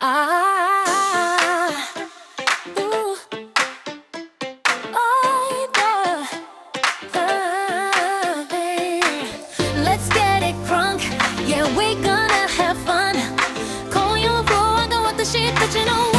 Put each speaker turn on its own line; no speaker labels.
Ah, ooh, oh, babe. Let's get it crunk. Yeah, we gonna have fun. Call your bro, I got what the shit that you know.